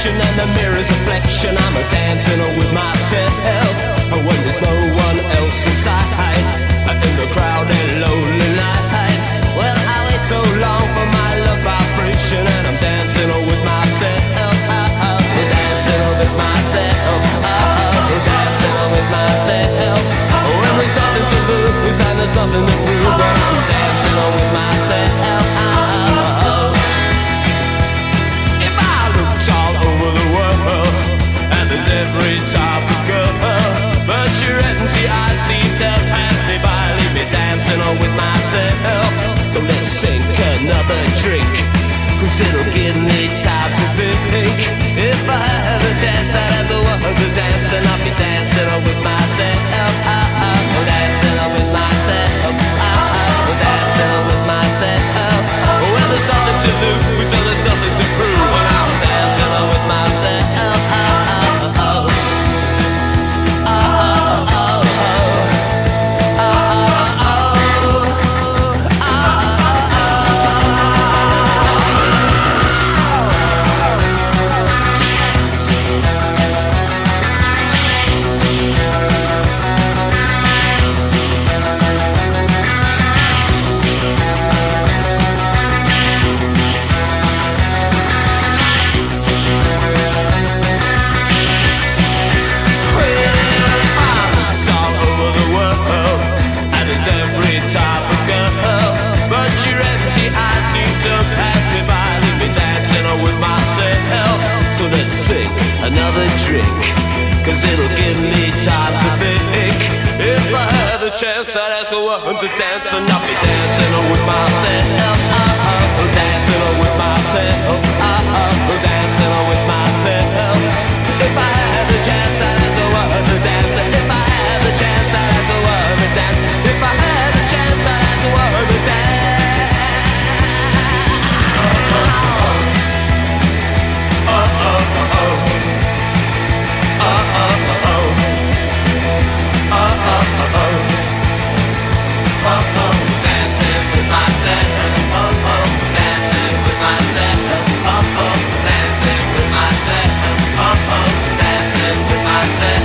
direction and the mirror's reflection. I'm a dancing with myself when there's no one else inside, in the crowded lonely night. Well, I wait so long for my love vibration, and I'm dancing with myself. Dancing with myself. Dancing with myself. When there's nothing to lose and there's nothing to prove, but I'm dancing with myself. If I looked all over the world, and there's every type of girl, but your empty eyes seem to pass me by, leave me dancing with myself. So let's sink another drink, 'cause it'll give me time to think. If I had a chance, I'd ask the world to dance, and I'll be dancing with myself. Dancing with myself. Dancing with myself. Well, there's nothing to lose, so there's nothing to prove, when I'm dancing with myself. Another drink, 'cause it'll give me time to think. If I had the chance, I'd ask a woman to dance, and I'll be dancing with myself. Dancing with myself. Dancing with myself. If I had the chance, I'd ask a woman to dance. If I had the chance, I'd ask a woman to dance. If I had the chance, I'd ask a woman to dance. Dancing with myself. Dancing with myself. Dancing with myself. Dancing with myself.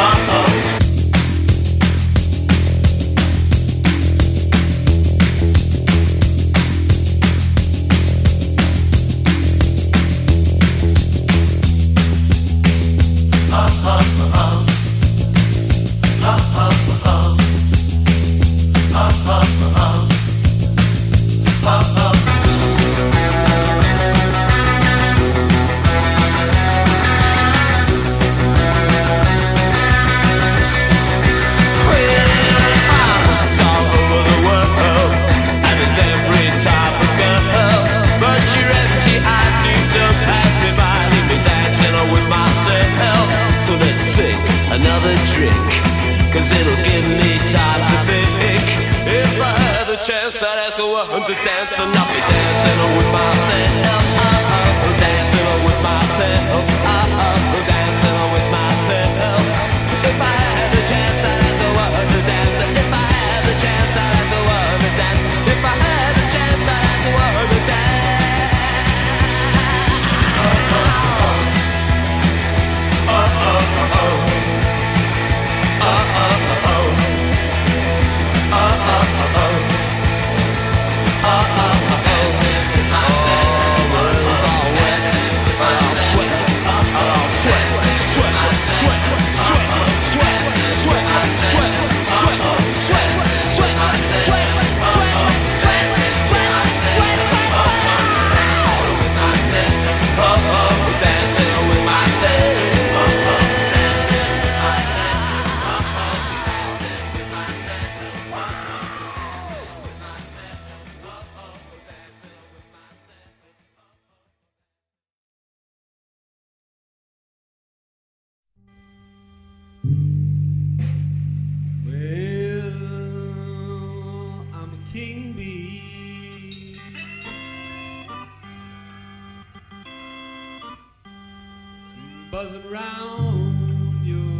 Another drink, 'cause it'll give me time to think. If I had the chance, I'd ask a woman to dance, and I'll be dancing with myself. Dancing with myself. Dancing with myself. If I had the chance, I'd ask a woman to dance. If I had the chance, I'd ask a woman to dance. If I had the chance, I'd ask a woman to dance. Buzzing round your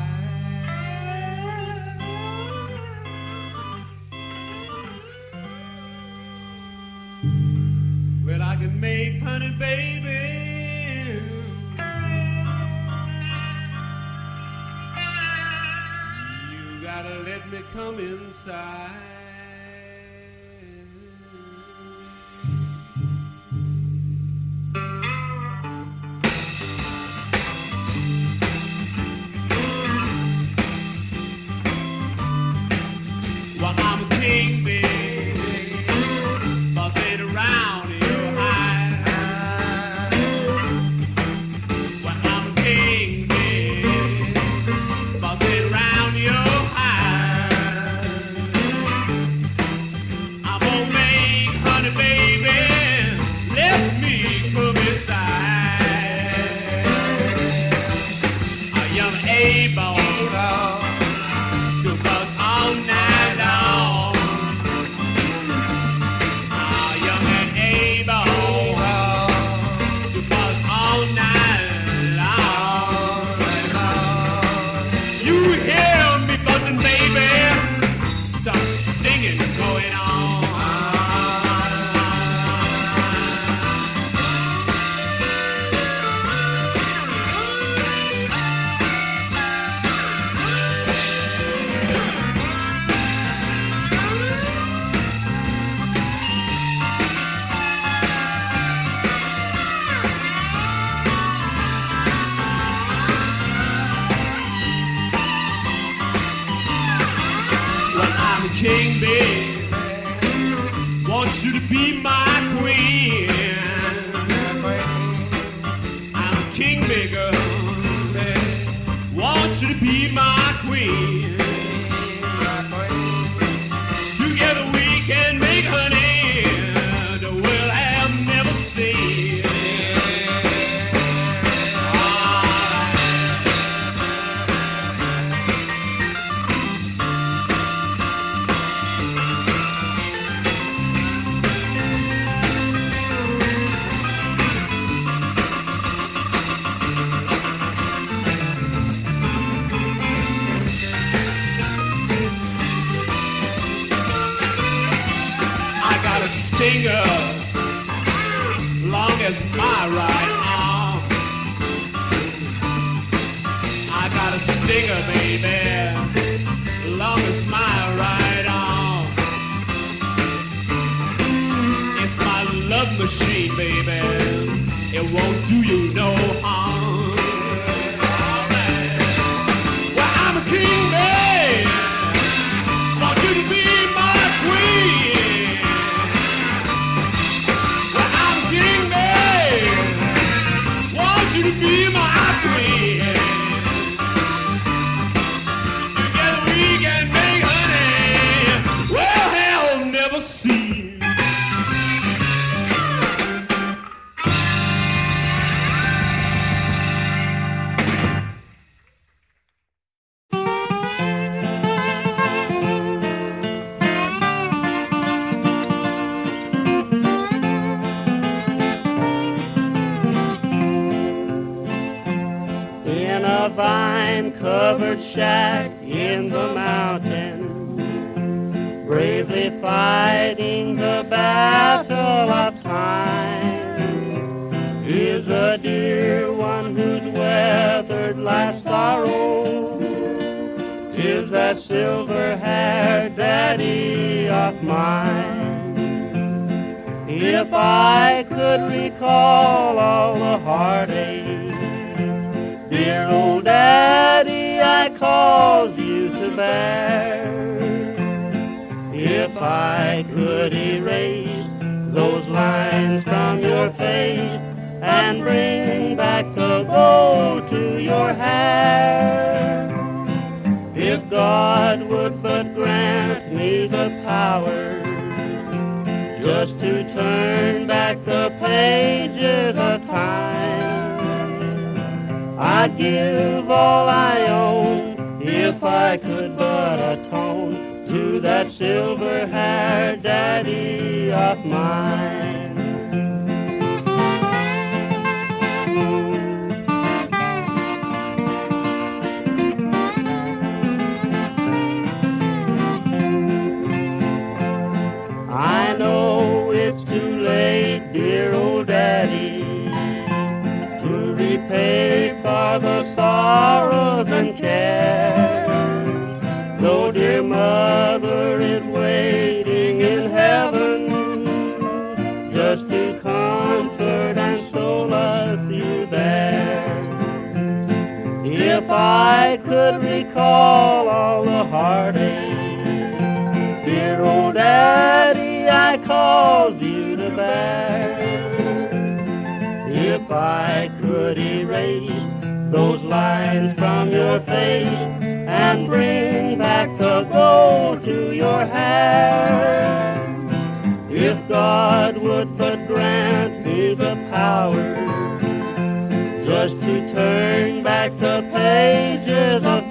hive. Well, I can make honey, baby, me come inside. Well, I'm a king, baby, bossing around your high. Well, I'm a king, baby, bossing around your high. I'm gonna make honey, baby, let me come inside. A young A-ball to buzz all night. King, baby, wants you to be my queen. I'm a king, bigger, wants you to be my queen. Together we can make honey the world have never seen. Stinger, long as my right arm. I got a stinger, baby, long as my right arm. It's my love machine, baby, it won't do you no harm. Well, I'm a king, baby, want you to be my queen. To be my queen. Together we can make honey well hell never seen. Vine-covered shack in the mountains, bravely fighting the battle of time, is a dear one who's weathered life's sorrow. 'Tis that silver-haired daddy of mine. If I could recall all the heartache, dear old daddy, I caused you to bear. If I could erase those lines from your face and bring back the gold to your hair, if God would but grant me the power just to turn back the pages of time, I'd give all I own if I could but atone to that silver-haired daddy of mine. I know it's too late, dear old daddy, to repay for the sorrows and cares. Though dear mother I could recall all the heartache, dear old Daddy, I caused you to bear. If I could erase those lines from your face and bring back the glow to your hair, if God would but grant me the power just to turn back the pages of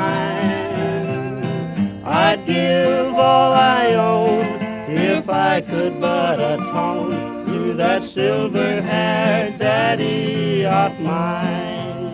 time, I'd give all I own if I could but atone to that silver-haired daddy of mine.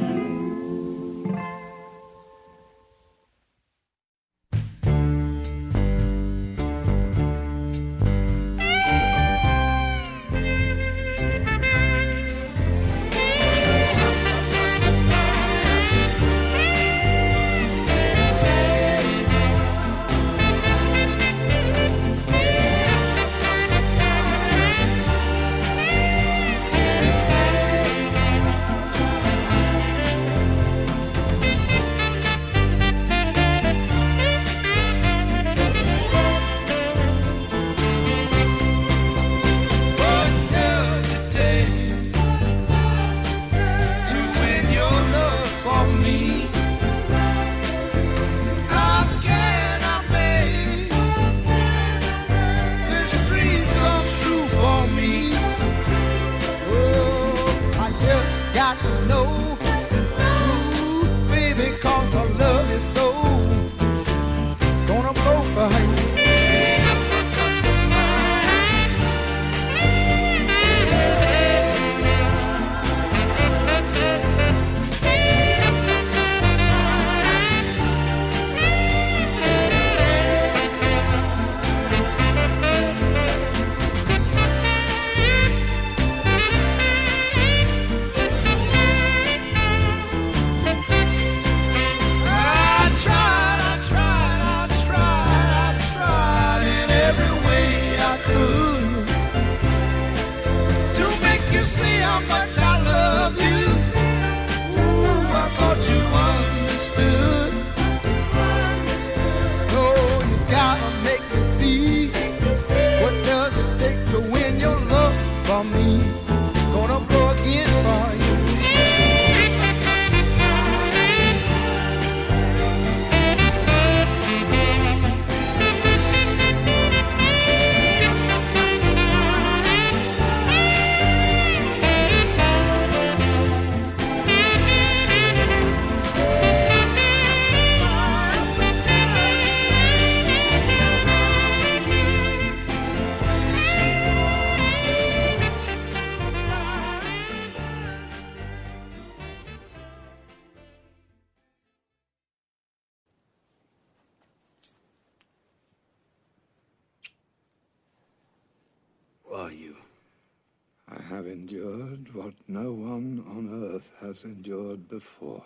I have endured what no one on earth has endured before.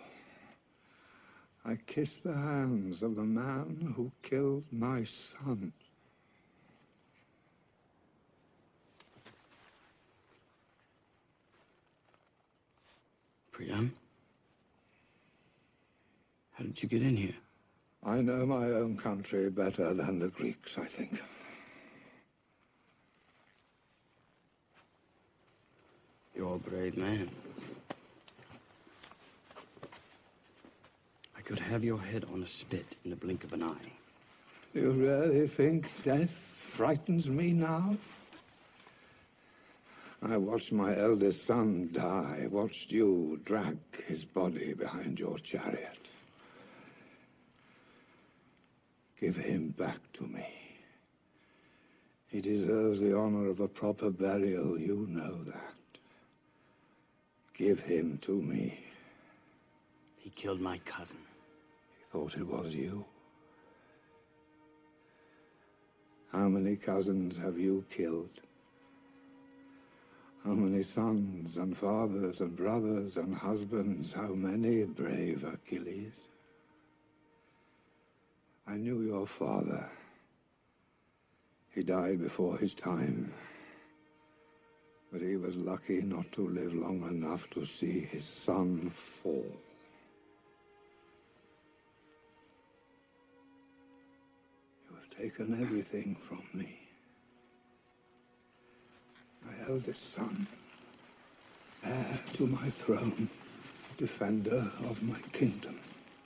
I kiss the hands of the man who killed my son. Priam? How did you get in here? I know my own country better than the Greeks, I think. You're a brave man. I could have your head on a spit in the blink of an eye. Do you really think death frightens me now? I watched my eldest son die, watched you drag his body behind your chariot. Give him back to me. He deserves the honor of a proper burial, you know that. Give him to me. He killed my cousin. He thought it was you. How many cousins have you killed? How many sons and fathers and brothers and husbands? How many, brave Achilles? I knew your father. He died before his time. But he was lucky not to live long enough to see his son fall. taken everything from me. My eldest son, heir to my throne, defender of my kingdom.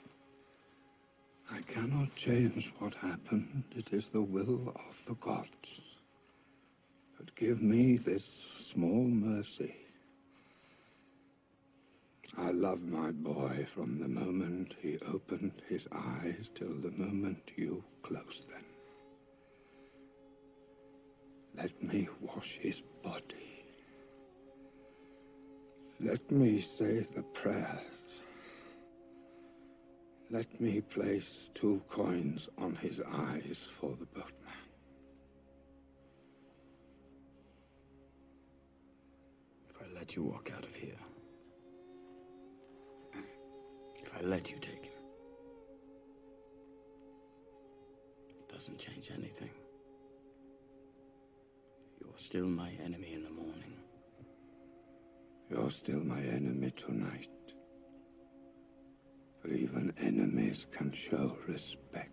I cannot change what happened. It is the will of the gods. But give me this small mercy. I love my boy from the moment he opened his eyes till the moment you closed them. Let me wash his body. Let me say the prayers. Let me place 2 coins on his eyes for the boatman. If I let you walk out of here, if I let you take him, it doesn't change anything. You're still my enemy in the morning. You're still my enemy tonight. But even enemies can show respect.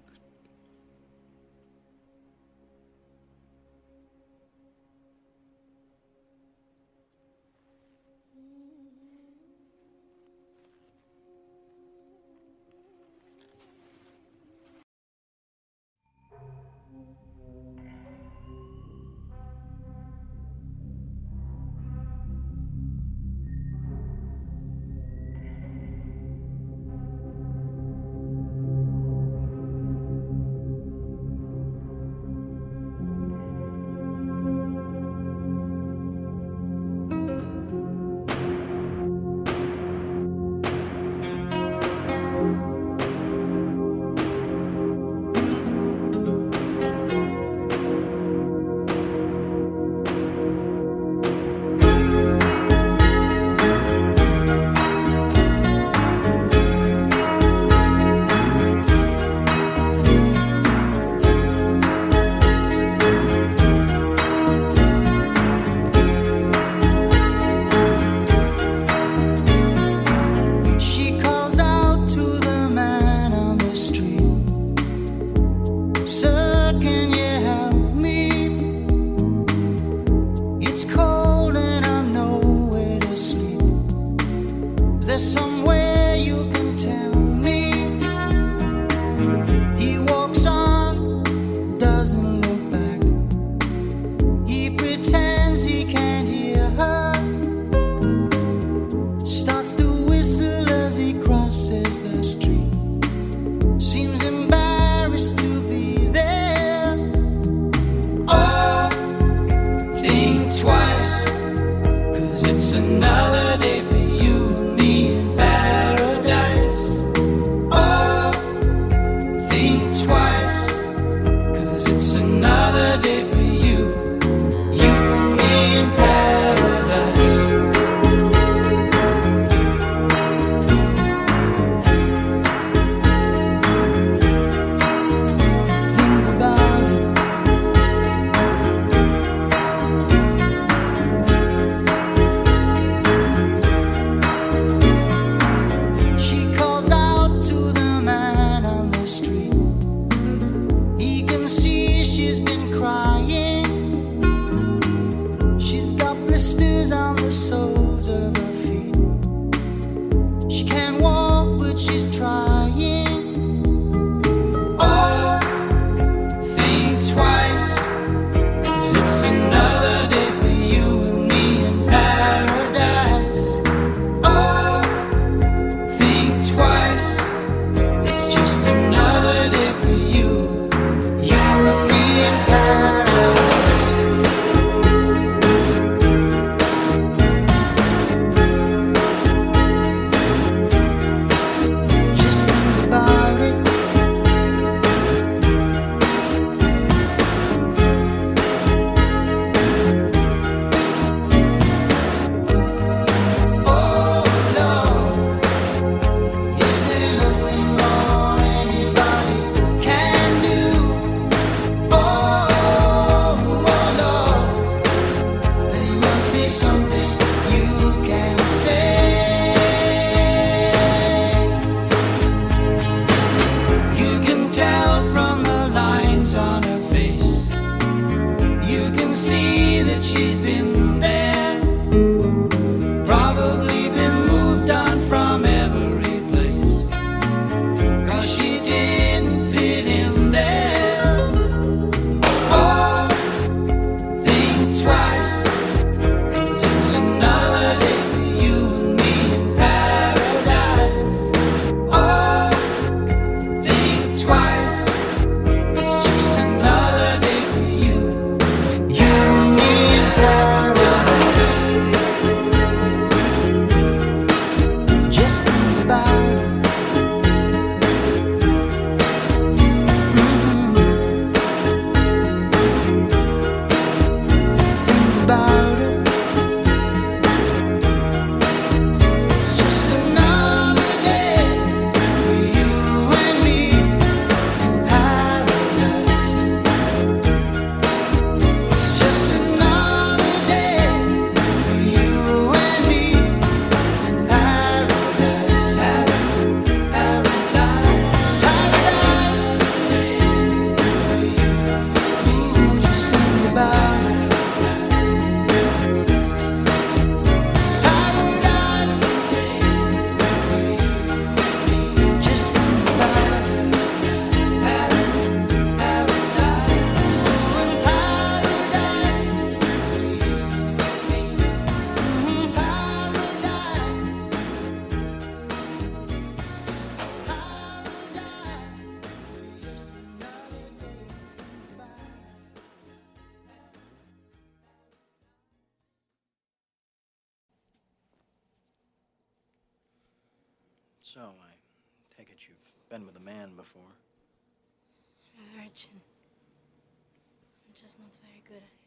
she's been there. Probably been moved on from every place, 'cause she didn't fit in there. Oh, think twice, 'cause it's another day for you and me in paradise. Oh, think twice, it's just another day for you and me in paradise. Just think about it. Think about it. It's just another day for you and me in paradise. It's just another day for you and me in paradise. Paradise. Ooh, just think about it. Paradise. Just think about it. So, I take it you've been with a man before. I'm a virgin. I'm just not very good at it.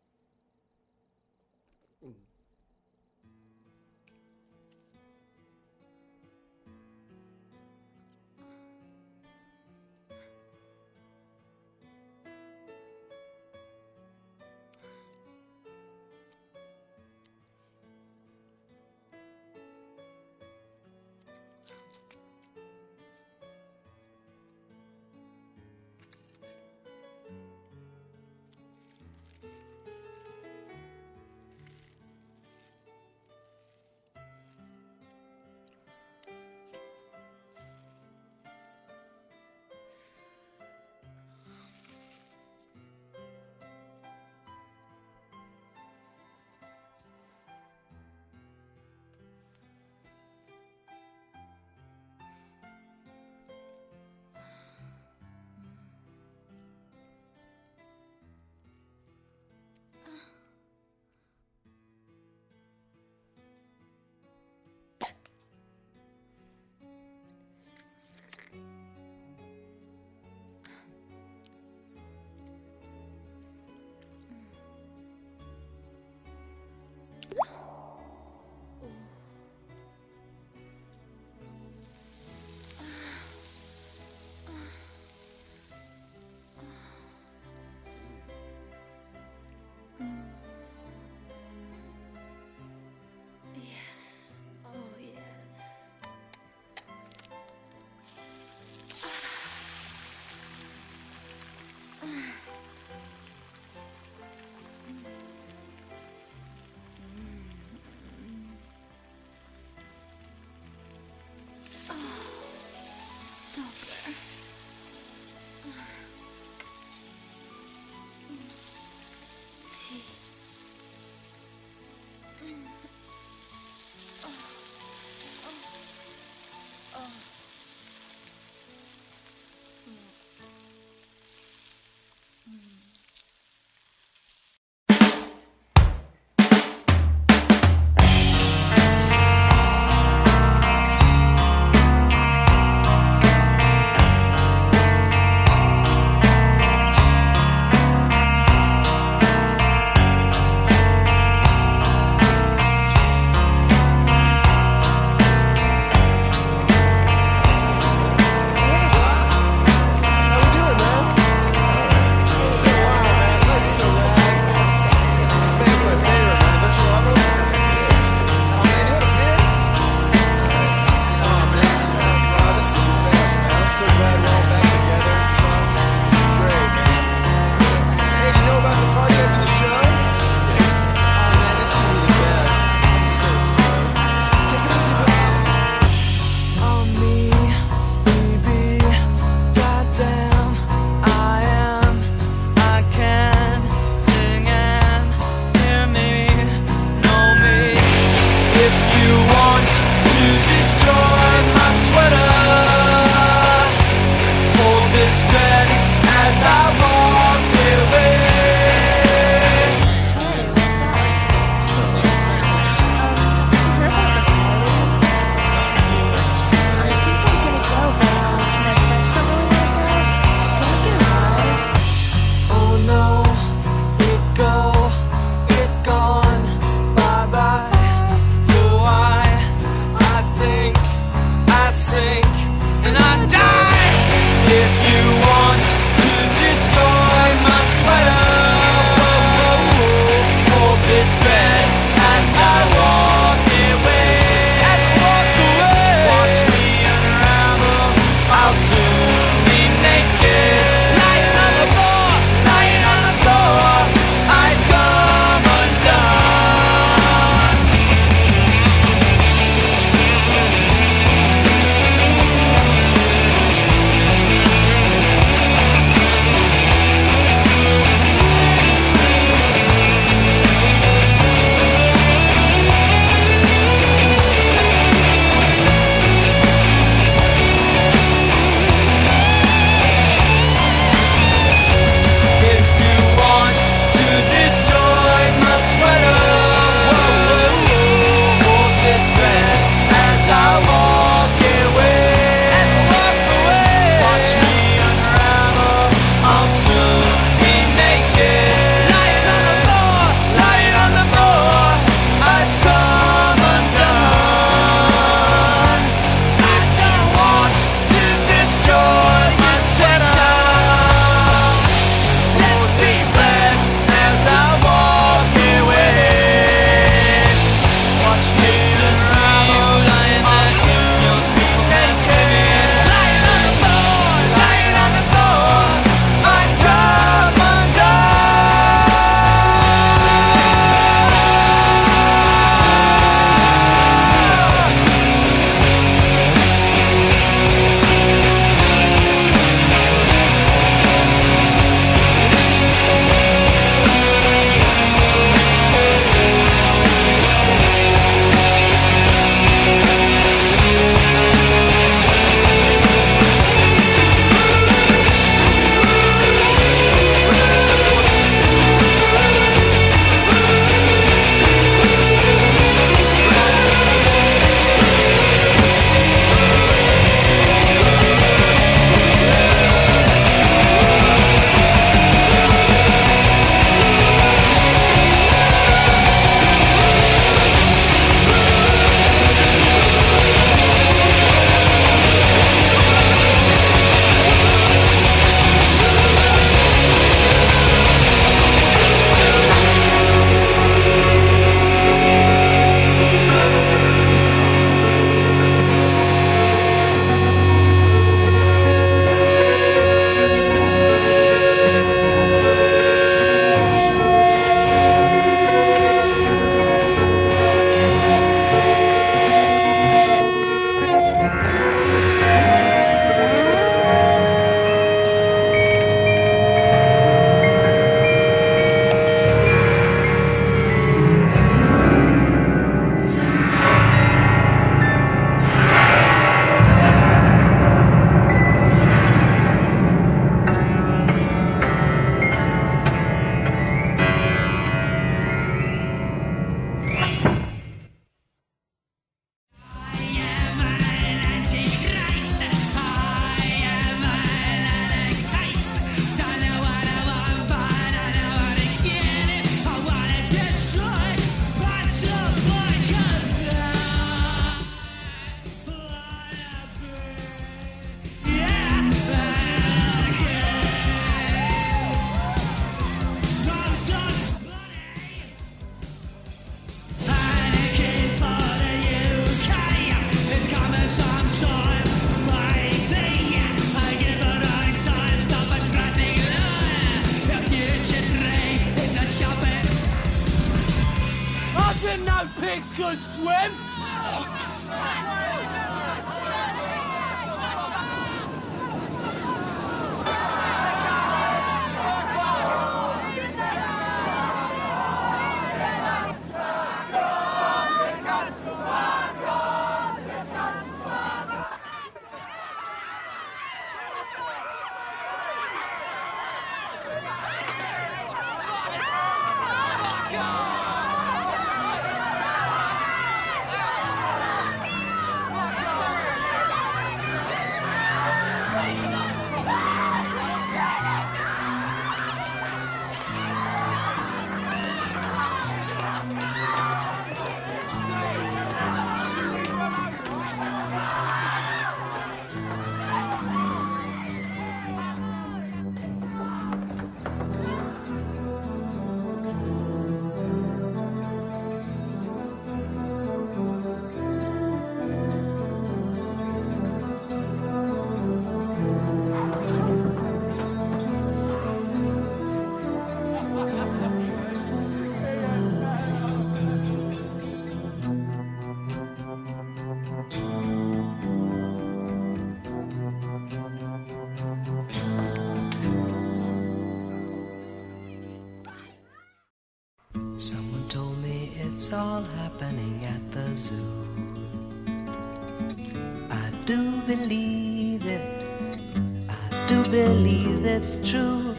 Yes. Oh, yes. Doppler. Sì. Didn't know pigs could swim? Someone told me it's all happening at the zoo. I do believe it. I do believe it's true.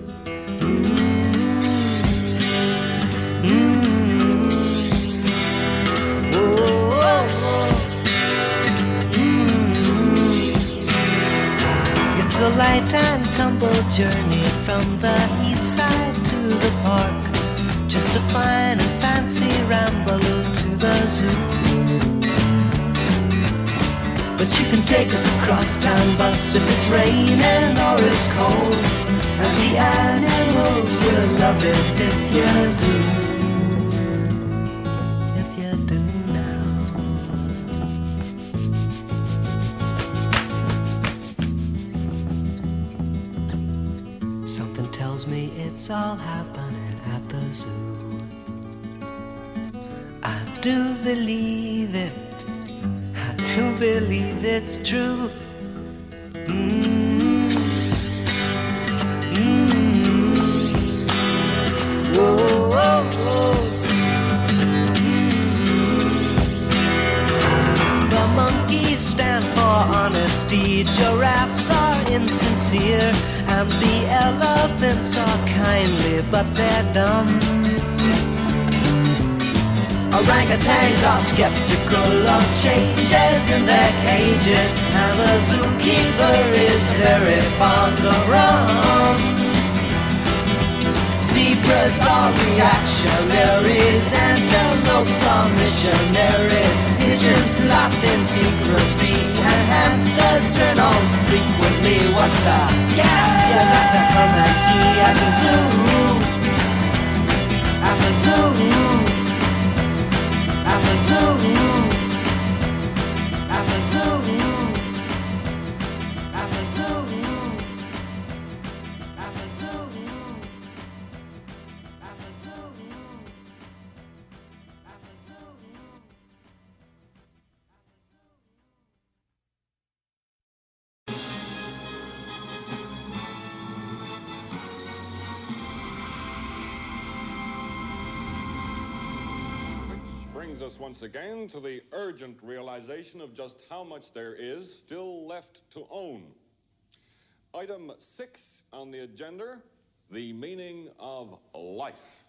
It's a light and tumble journey from the east side to the park. Just a fine and fancy ramble to the zoo. But you can take a crosstown bus if it's raining or it's cold, and the animals will love it if you do. If you do now. Something tells me it's all happening at the zoo. I do believe it. I do believe it's true. Whoa, whoa, whoa. The monkeys stand for honesty, giraffes are insincere, and the elephants are kindly, but they're dumb. Orangutans are skeptical of changes in their cages, and the zookeeper is very fond of rum. Zebras are reactionaries, antelopes are missionaries, pigeons plot in secrecy, and hamsters turn on frequently. What a gas you got to come and see at the zoo, at the zoo. At the zoo, at the zoo, at the zoo, at the zoo, at the zoo, at the zoo. Brings us once again to the urgent realization of just how much there is still left to own. Item 6 on the agenda, the meaning of life.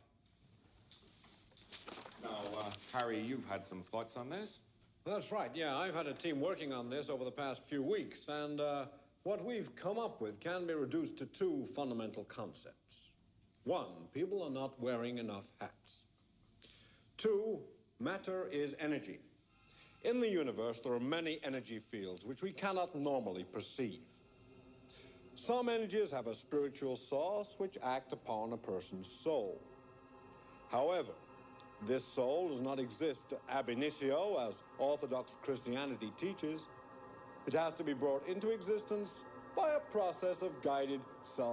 Now, Harry, you've had some thoughts on this? That's right, yeah. I've had a team working on this over the past few weeks, and what we've come up with can be reduced to two fundamental concepts. One, people are not wearing enough hats. Two, matter is energy. In the universe, there are many energy fields which we cannot normally perceive. Some energies have a spiritual source which act upon a person's soul. However, this soul does not exist ab initio, as Orthodox Christianity teaches. It has to be brought into existence by a process of guided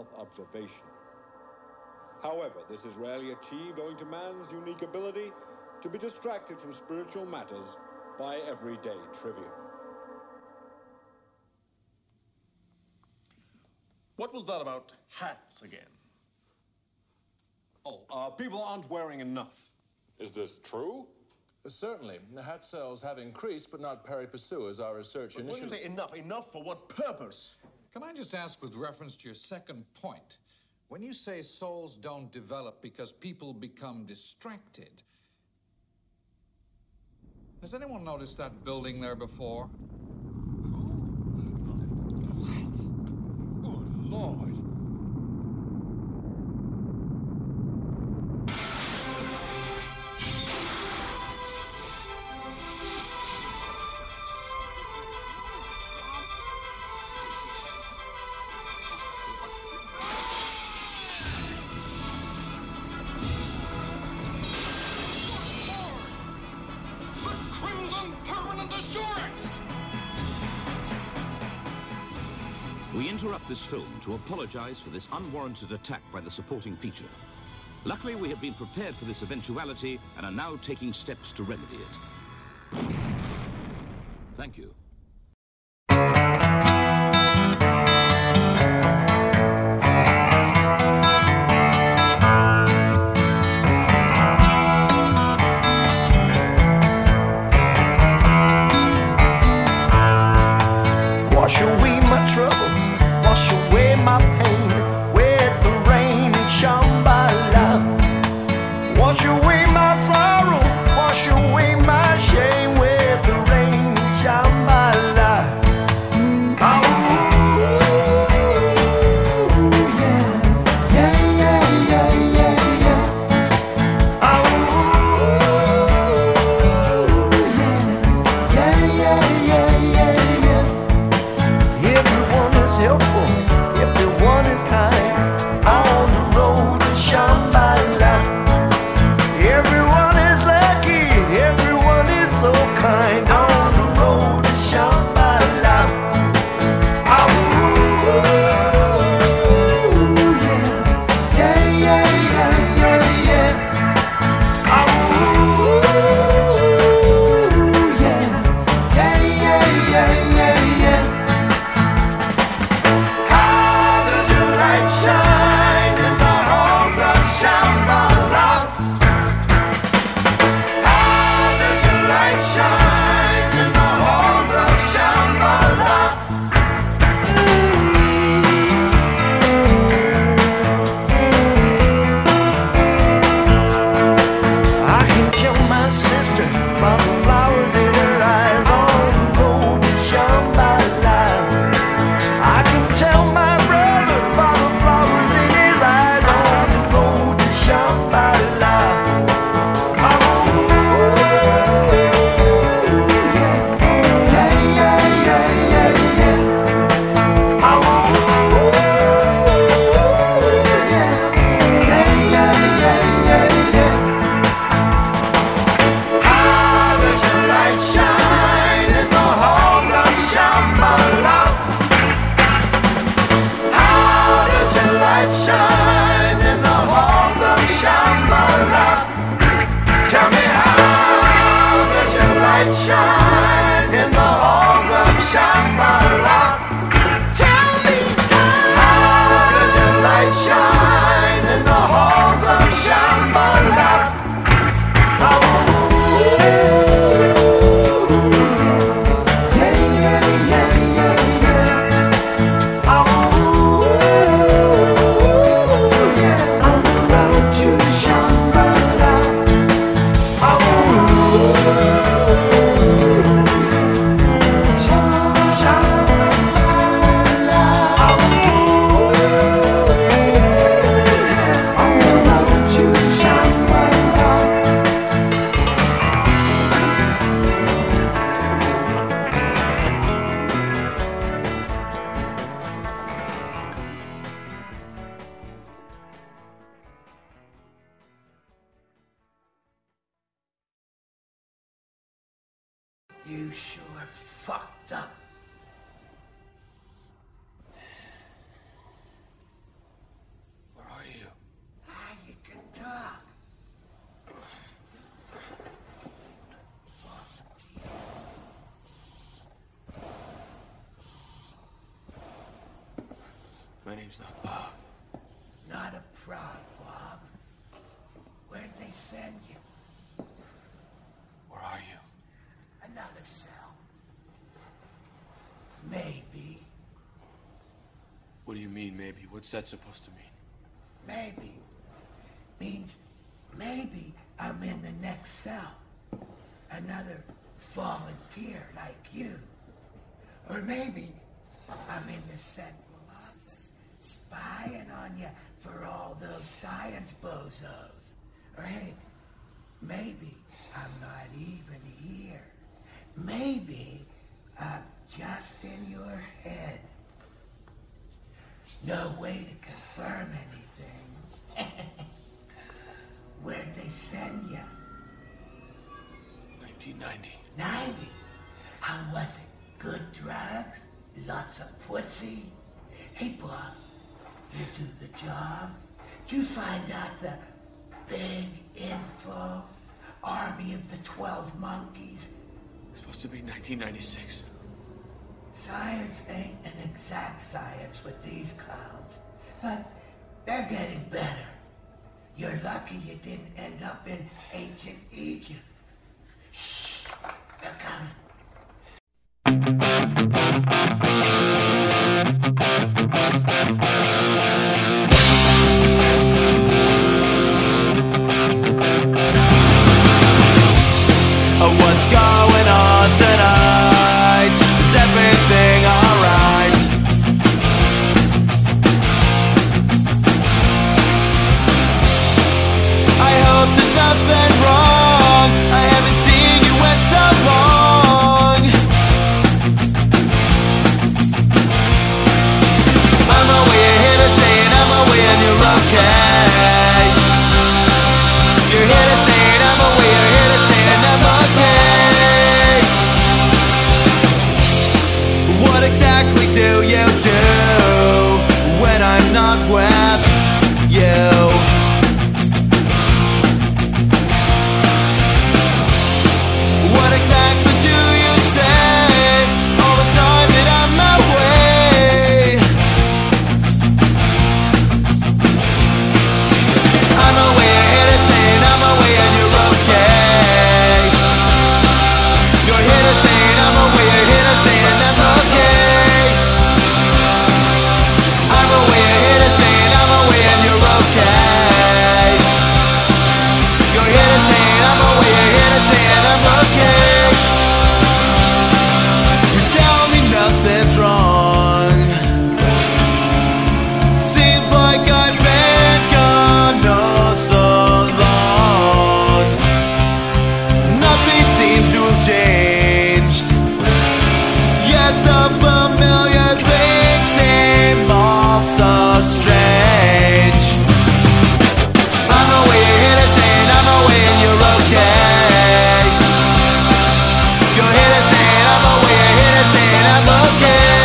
self-observation. However, this is rarely achieved owing to man's unique ability to be distracted from spiritual matters by everyday trivia. What was that about hats again? Oh, people aren't wearing enough. Is this true? Certainly. The hat sales have increased, but not pari passu, as our research When you initially... say enough, enough for what purpose? Can I just ask, with reference to your second point, when you say souls don't develop because people become distracted, has anyone noticed that building there before? What? Oh, Lord. We interrupt this film to apologize for this unwarranted attack by the supporting feature. Luckily, we have been prepared for this eventuality and are now taking steps to remedy it. Thank you. Wash away my troubles, wash away my pain with the rain and Shambhala. Wash away my sorrow, wash away my shame with the rain and Shambhala. Oh, yeah, yeah, yeah, yeah, yeah, yeah. Oh, yeah, yeah, yeah, yeah, yeah. Everyone is helpful, everyone is kind on the road to Shambhala. Everyone is lucky, everyone is so kind on the road to Shambhala. Oh, yeah, yeah, yeah, yeah, yeah, yeah. Oh, yeah, yeah, yeah, yeah, yeah, yeah. How does your light shine in the halls of Shambhala? How does your light shine in the halls of Shambhala? I can tell my sister by the flowers in her eyes on the road to Shambhala. I can tell my brother by the flowers in his eyes on the road to Shambhala. Oh, yeah, yeah, yeah, yeah, yeah. Oh, yeah, yeah, yeah, yeah, yeah. How does your light shine in the halls of Shambhala? How does your light shine in the halls of Shambhala? Tell me, how does your light shine in the halls of Shambhala? Tell me, how does your light shine in the halls of Shambhala? You sure fucked up. Where are you? Ah, you can talk. name's not Bob. Not a problem, Bob. Where'd they send you? Where are you? Another cell. Maybe. What do you mean, maybe? What's that supposed to mean? Maybe. Means maybe I'm in the next cell. Another volunteer like you. Or maybe I'm in the central office spying on you for all those science bozos. Or hey, maybe I'm not even here. Maybe I'm just in your head. No way to confirm anything. Where'd they send you? 1990. 90? How was it? Good drugs? Lots of pussy? Hey, Bob, you do the job? Did you find out the big info? Army of the 12 Monkeys? It's supposed to be 1996. Science ain't an exact science with these clowns, but they're getting better. You're lucky you didn't end up in ancient Egypt. Shh, they're coming. What's going on tonight? Is everything alright? I hope there's nothing wrong. I haven't seen you in so long. I'm away, you're here to stay, and I'm away, and you're okay. You're here to stay, and I'm away, you're here to stay, and I'm okay. What exactly do you do when I'm not with you? What exactly do you say all the time that I'm away? I'm away, you're here to stay, and I'm away, and you're okay. You're here to stay, and I'm away, you're here to stay, and I'm okay. I'm away, you're here to stay, and I'm away, and you're okay. You're here to stay, and I'm away, you're here to stay, and I'm okay. You tell me nothing's wrong. Seems like I've been gone oh so long. Nothing seems to have changed, yet the familiar things seem all so strange. I'm away, you're here to stay, and I'm away, and you're okay. You're here to stay, and I'm away, you're here to stay, and I'm okay.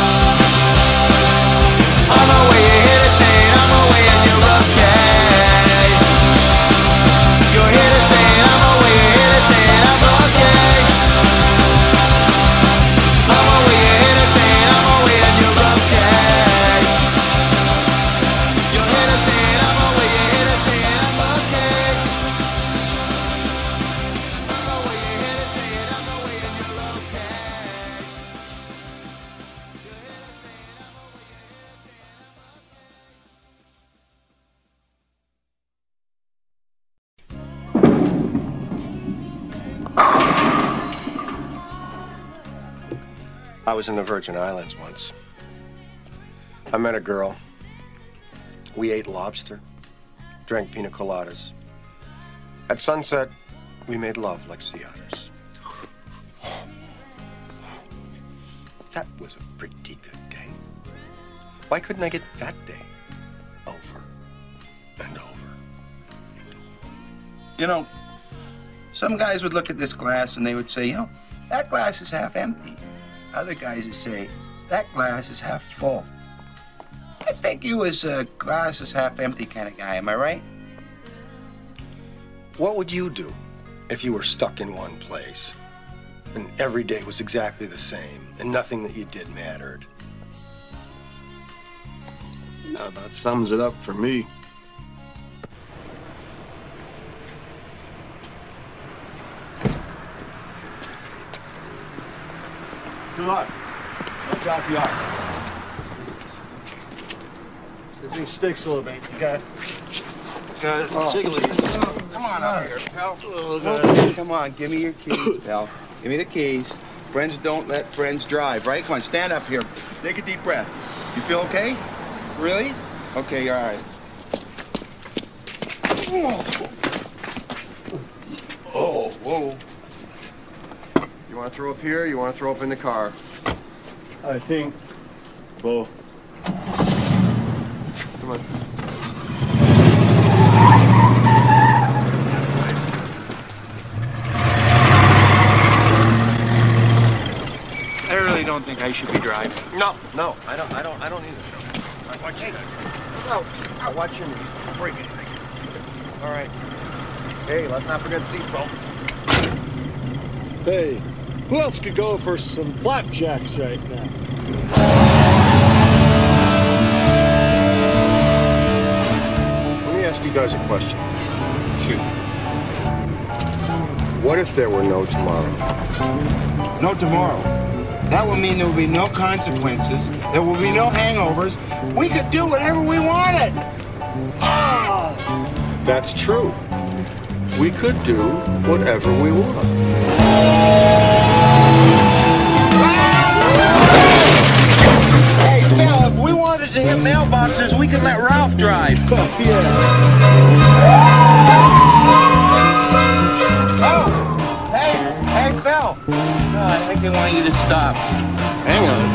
I'm away, you're here to stay, and I'm away, and you're okay. You're here to stay, and I'm away, you're here to stay, and I'm okay. I'm away, you're here to stay, and I'm away, and you're okay. You're here to stay, and I'm away, you're here to stay, and I'm okay. I'm away, you're here to stay, and I'm away, and you're okay. I was in the Virgin Islands once. I met a girl. We ate lobster, drank pina coladas. At sunset, we made love like sea otters. That was a pretty good day. Why couldn't I get that day over and over? You know, some guys would look at this glass and they would say, you know, that glass is half empty. Other guys would say, that glass is half full. I think you was a glass is half empty kind of guy, am I right? What would you do if you were stuck in one place and every day was exactly the same and nothing that you did mattered? That about sums it up for me. Good luck. Watch out the arc. This thing sticks a little bit. You got it. Jiggle it. Come on out here, pal. Come on, give me your keys, pal. Give me the keys. Friends don't let friends drive, right? Come on, stand up here. Take a deep breath. You feel okay? Really? Okay, all right. Oh, whoa. You want to throw up here, or you want to throw up in the car? I think both. Come on. I really don't think I should be driving. No, I don't either. I watch you. No, I watch you. Break it. All right. Hey, let's not forget the seatbelts. Hey, who else could go for some flapjacks right now? Let me ask you guys a question. Shoot. What if there were no tomorrow? No tomorrow. That would mean there would be no consequences. There would be no hangovers. We could do whatever we wanted. Ah! That's true. We could do whatever we want. Hey, Phil, if we wanted to hit mailboxes, we could let Ralph drive. Yeah. Oh! Hey, Phil. No, I think they want you to stop. Hang on.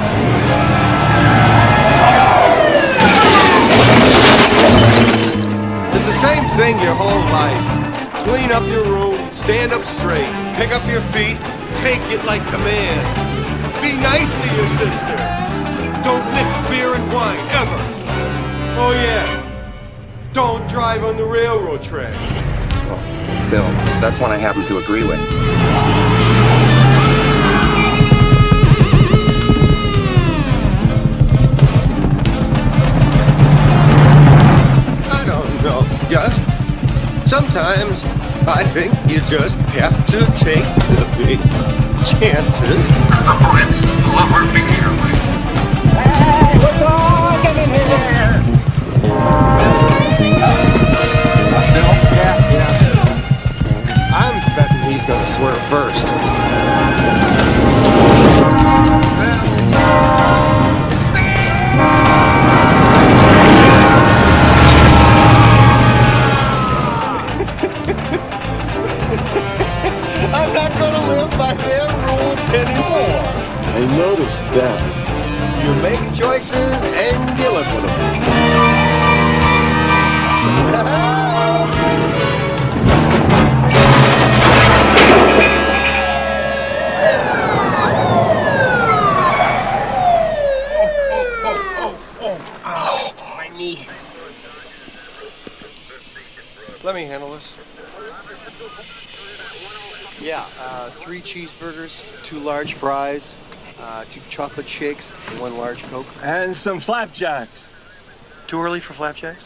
It's the same thing your whole life. Clean up your room, stand up straight, pick up your feet, take it like the man. Be nice to your sister. Don't mix beer and wine, ever. Oh yeah, don't drive on the railroad track. Oh, Phil, that's one I happen to agree with. I don't know, Gus. Sometimes I think you just have to take the big chances. Hey, we're talking in here! Yeah. I'm betting he's gonna swear first. I'm not gonna live by their rules anymore. I noticed that. You make choices and you live with them. My knee. Let me handle this. Yeah, 3 cheeseburgers, 2 large fries, 2 chocolate shakes, and 1 large Coke. And some flapjacks. Too early for flapjacks?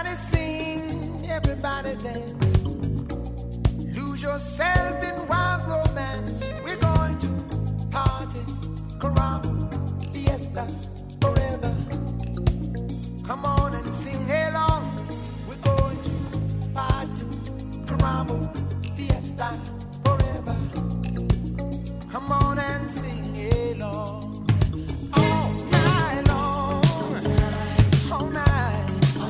Everybody sing, everybody dance. Lose yourself in wild romance. We're going to party, caramba, fiesta, forever. Come on and sing along. We're going to party, caramba, fiesta, forever. Come on and sing along. All night long, all night.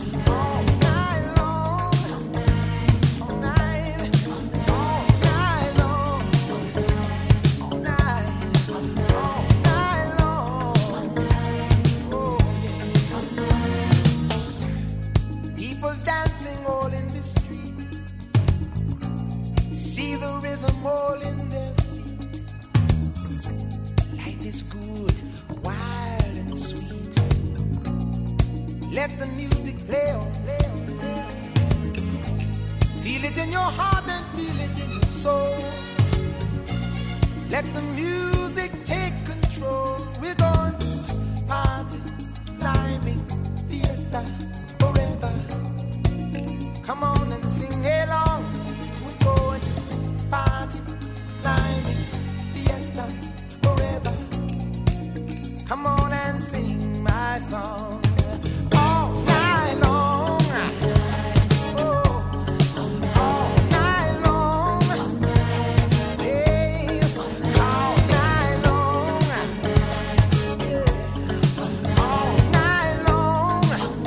Dancing all in the street, see the rhythm all in their feet. Life is good, wild and sweet. Let the music play on, play on, play on. Feel it in your heart and feel it in your soul. Let the music take control. We're going to party, climbing, fiesta, forever. Come on and sing along. We're going to party, climbing, fiesta, forever. Come on and sing my song. All night long. Oh, all night long. Yes, all night long. Yeah, all night long.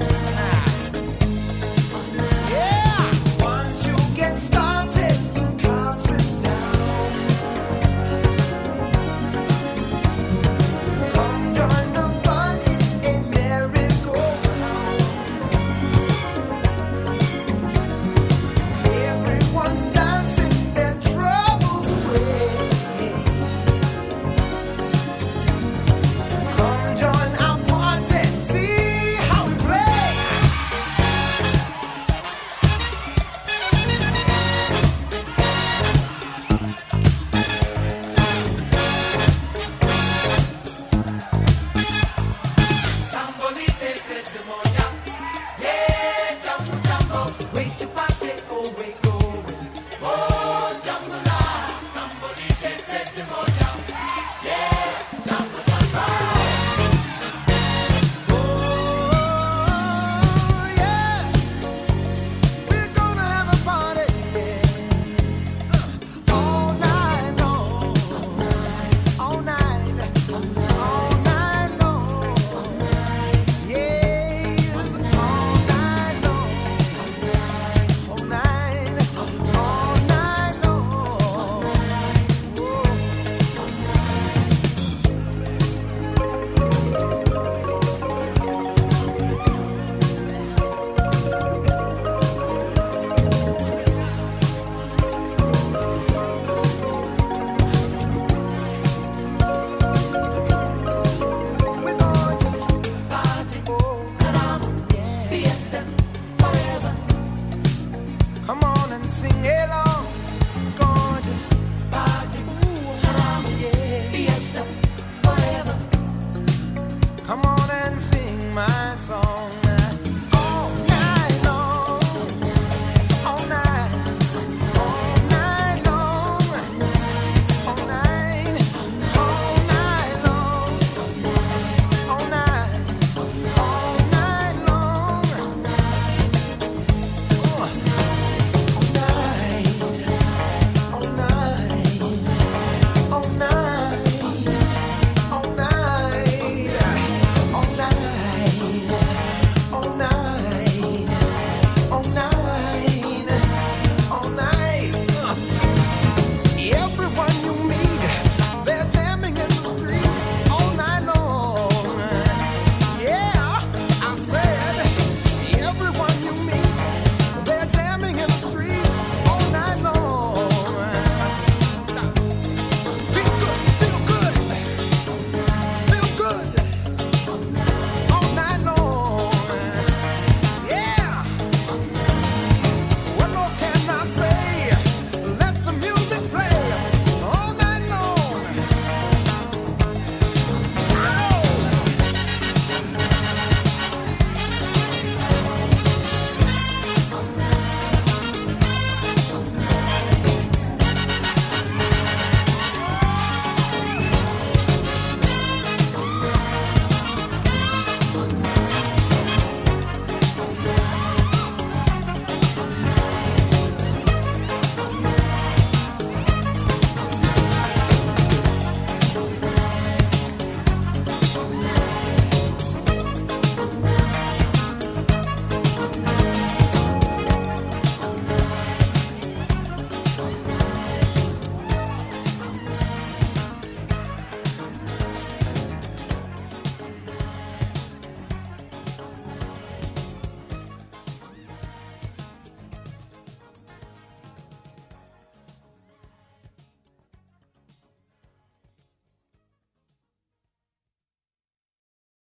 Once you get started, you can't sit down. Come join the fun, it's a merry-go-round. Everyone's dancing their troubles away. Come join our party, see how we play. Tambolite se demonia, yeah, jambo jambo, wait to party, oh wait going, oh jambo la. Tambolite se demonia, yeah, jambo jambo, oh yeah, we're gonna have a party, yeah, all night long, all night, all night long. Yes, all night long, all night long. We're going to party, oh, caramba, fiesta, forever. Come on and sing along.